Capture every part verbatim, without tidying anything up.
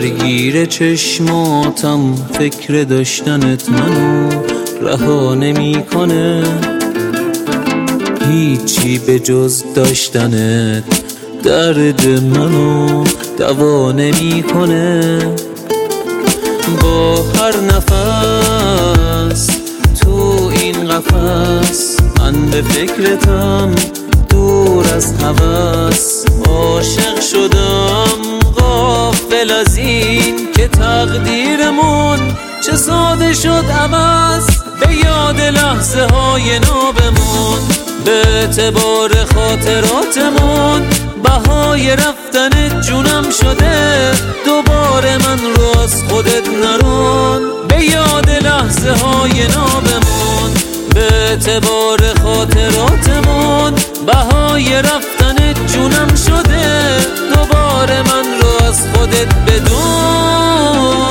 درگیر چشماتم فکر داشتنت منو رها نمی کنه، هیچی به جز داشتنت درد منو دوا نمی کنه. با هر نفس تو این قفس من به فکرتم دور از هوس، عاشق شدم غافل از این که تقدیرمون چه ساده شد عوض. به یاد لحظه های نابمون، به اعتبار خاطراتمون، بهای رفتن جونم شده دوباره من رو از خودت نرون. به یاد لحظه های نابمون، به اعتبار خاطراتمون، بهای رفتن جونم شده دوباره من رو از خودت بدون.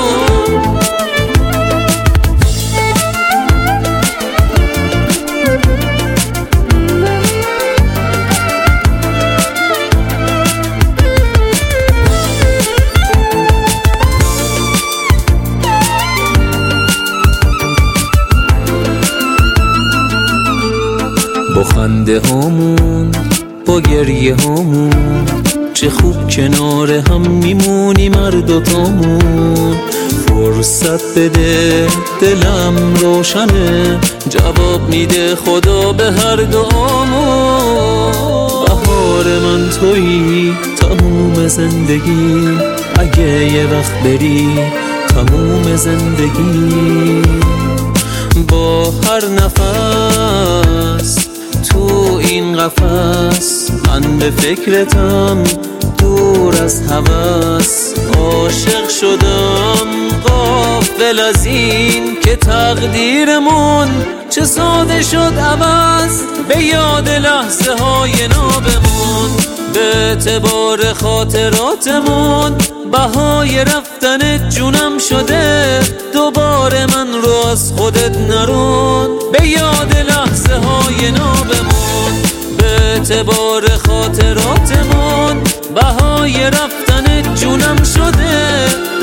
با خنده هامون، با گریه هامون، چه خوب کنار هم میمونیم هر دوتامون. فرصت بده دلم روشنه، جواب میده خدا به هر دعامون. بهار من تویی تموم زندگی، اگه یه وقت بری تموم زندگی. با هر نفس تو این قفس من به فکرتم دور از هوس، عاشق شدم غافل از این که تقدیرمون چه ساده شد عوض. به یاد لحظه های نابمون، به اعتبار خاطراتمون، بهای رفتن جونم شده دوباره من رو از خودت نرون. به یاد لحظه های نابمون، به اعتبار خاطراتمون، بهای رفتن جونم شده